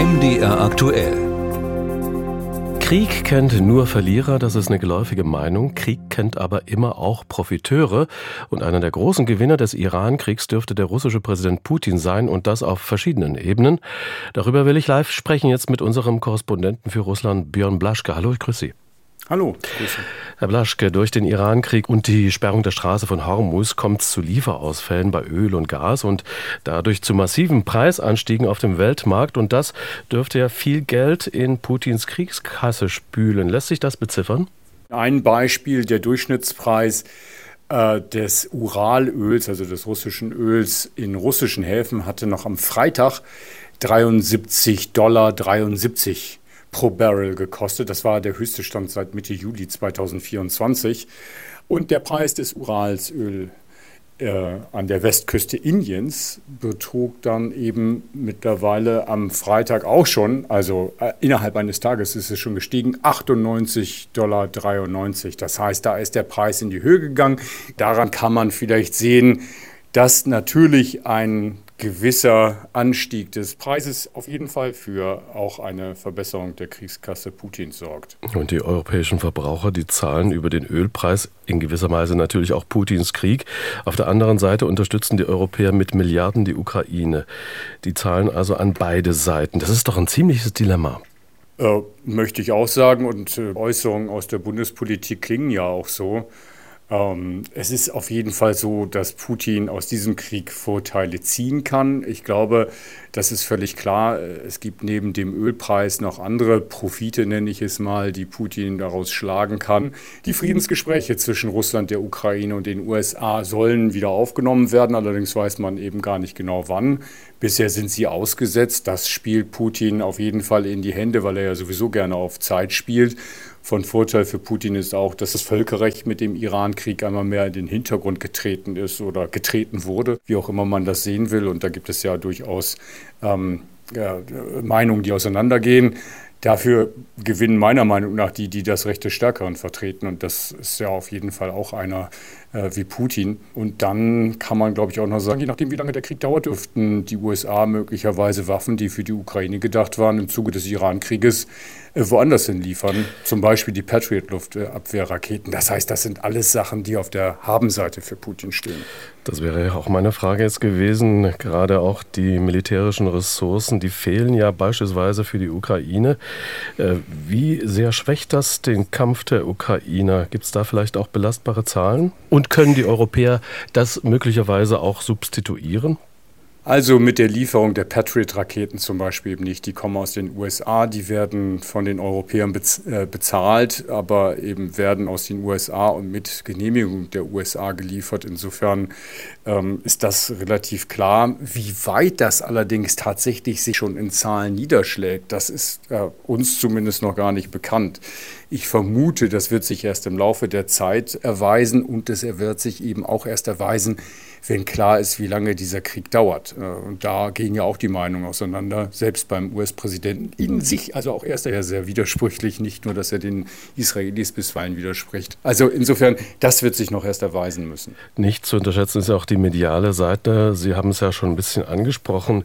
MDR aktuell. Krieg kennt nur Verlierer, das ist eine geläufige Meinung. Krieg kennt aber immer auch Profiteure. Und einer der großen Gewinner des Iran-Kriegs dürfte der russische Präsident Putin sein, und das auf verschiedenen Ebenen. Darüber will ich live sprechen jetzt mit unserem Korrespondenten für Russland, Björn Blaschke. Hallo, ich grüße Sie. Hallo, Grüße. Herr Blaschke, durch den Iran-Krieg und die Sperrung der Straße von Hormuz kommt es zu Lieferausfällen bei Öl und Gas und dadurch zu massiven Preisanstiegen auf dem Weltmarkt. Und das dürfte ja viel Geld in Putins Kriegskasse spülen. Lässt sich das beziffern? Ein Beispiel: der Durchschnittspreis des Uralöls, also des russischen Öls in russischen Häfen, hatte noch am Freitag $73,73 pro Barrel gekostet. Das war der höchste Stand seit Mitte Juli 2024. Und der Preis des Uralsöl an der Westküste Indiens betrug dann eben mittlerweile am Freitag auch schon, also innerhalb eines Tages ist es schon gestiegen, $98,93. Das heißt, da ist der Preis in die Höhe gegangen. Daran kann man vielleicht sehen, dass natürlich ein gewisser Anstieg des Preises auf jeden Fall für auch eine Verbesserung der Kriegskasse Putins sorgt. Und die europäischen Verbraucher, die zahlen über den Ölpreis in gewisser Weise natürlich auch Putins Krieg. Auf der anderen Seite unterstützen die Europäer mit Milliarden die Ukraine. Die zahlen also an beide Seiten. Das ist doch ein ziemliches Dilemma. Möchte ich auch sagen, und Äußerungen aus der Bundespolitik klingen ja auch so. Es ist auf jeden Fall so, dass Putin aus diesem Krieg Vorteile ziehen kann. Ich glaube, das ist völlig klar. Es gibt neben dem Ölpreis noch andere Profite, nenne ich es mal, die Putin daraus schlagen kann. Die Friedensgespräche zwischen Russland, der Ukraine und den USA sollen wieder aufgenommen werden. Allerdings weiß man eben gar nicht genau wann. Bisher sind sie ausgesetzt. Das spielt Putin auf jeden Fall in die Hände, weil er ja sowieso gerne auf Zeit spielt. Von Vorteil für Putin ist auch, dass das Völkerrecht mit dem Iran-Krieg einmal mehr in den Hintergrund getreten ist oder getreten wurde, wie auch immer man das sehen will. Und da gibt es ja durchaus Meinungen, die auseinandergehen. Dafür gewinnen meiner Meinung nach die das Recht des Stärkeren vertreten. Und das ist ja auf jeden Fall auch einer wie Putin. Und dann kann man, glaube ich, auch noch sagen, je nachdem, wie lange der Krieg dauert, dürften die USA möglicherweise Waffen, die für die Ukraine gedacht waren, im Zuge des Iran-Krieges woanders hin liefern. Zum Beispiel die Patriot-Luftabwehrraketen. Das heißt, das sind alles Sachen, die auf der Habenseite für Putin stehen. Das wäre ja auch meine Frage jetzt gewesen. Gerade auch die militärischen Ressourcen, die fehlen ja beispielsweise für die Ukraine. Wie sehr schwächt das den Kampf der Ukrainer? Gibt es da vielleicht auch belastbare Zahlen? Und können die Europäer das möglicherweise auch substituieren? Also mit der Lieferung der Patriot-Raketen zum Beispiel eben nicht. Die kommen aus den USA, die werden von den Europäern bezahlt, aber eben werden aus den USA und mit Genehmigung der USA geliefert. Insofern ist das relativ klar. Wie weit das allerdings tatsächlich sich schon in Zahlen niederschlägt, das ist uns zumindest noch gar nicht bekannt. Ich vermute, das wird sich erst im Laufe der Zeit erweisen, und es wird sich eben auch erst erweisen, wenn klar ist, wie lange dieser Krieg dauert. Und da gehen ja auch die Meinungen auseinander, selbst beim US-Präsidenten in sich. Also auch er ist ja sehr widersprüchlich, nicht nur, dass er den Israelis bisweilen widerspricht. Also insofern, das wird sich noch erst erweisen müssen. Nicht zu unterschätzen ist ja auch die mediale Seite. Sie haben es ja schon ein bisschen angesprochen.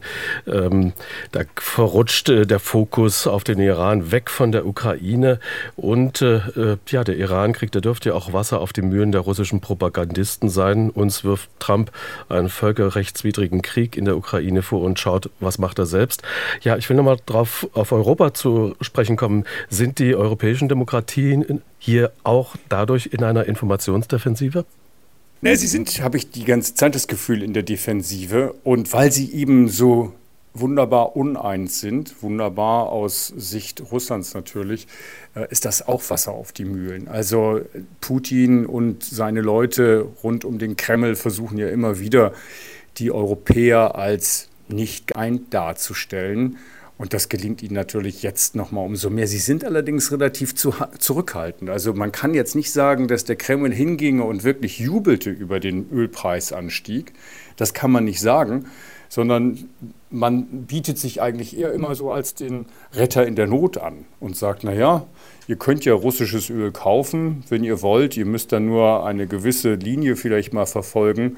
Da verrutscht der Fokus auf den Iran weg von der Ukraine. Und der Iran-Krieg, der dürfte ja auch Wasser auf die Mühlen der russischen Propagandisten sein. Uns wirft Trump einen völkerrechtswidrigen Krieg in der Ukraine vor und schaut, was macht er selbst. Ja, ich will nochmal auf Europa zu sprechen kommen. Sind die europäischen Demokratien hier auch dadurch in einer Informationsdefensive? Ne, sie sind, habe ich die ganze Zeit das Gefühl, in der Defensive. Und weil sie eben so wunderbar uneins sind, wunderbar aus Sicht Russlands natürlich, ist das auch Wasser auf die Mühlen. Also Putin und seine Leute rund um den Kreml versuchen ja immer wieder, die Europäer als nicht geeint darzustellen. Und das gelingt ihnen natürlich jetzt nochmal umso mehr. Sie sind allerdings relativ zurückhaltend. Also man kann jetzt nicht sagen, dass der Kreml hinginge und wirklich jubelte über den Ölpreisanstieg. Das kann man nicht sagen, sondern man bietet sich eigentlich eher immer so als den Retter in der Not an und sagt, naja, ihr könnt ja russisches Öl kaufen, wenn ihr wollt. Ihr müsst dann nur eine gewisse Linie vielleicht mal verfolgen.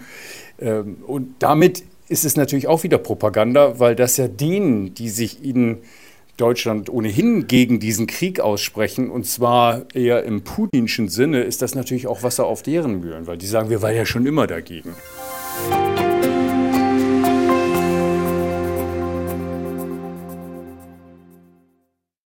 Und damit ist es natürlich auch wieder Propaganda, weil das ja denen, die sich in Deutschland ohnehin gegen diesen Krieg aussprechen, und zwar eher im putinschen Sinne, ist das natürlich auch Wasser auf deren Mühlen, weil die sagen, wir waren ja schon immer dagegen.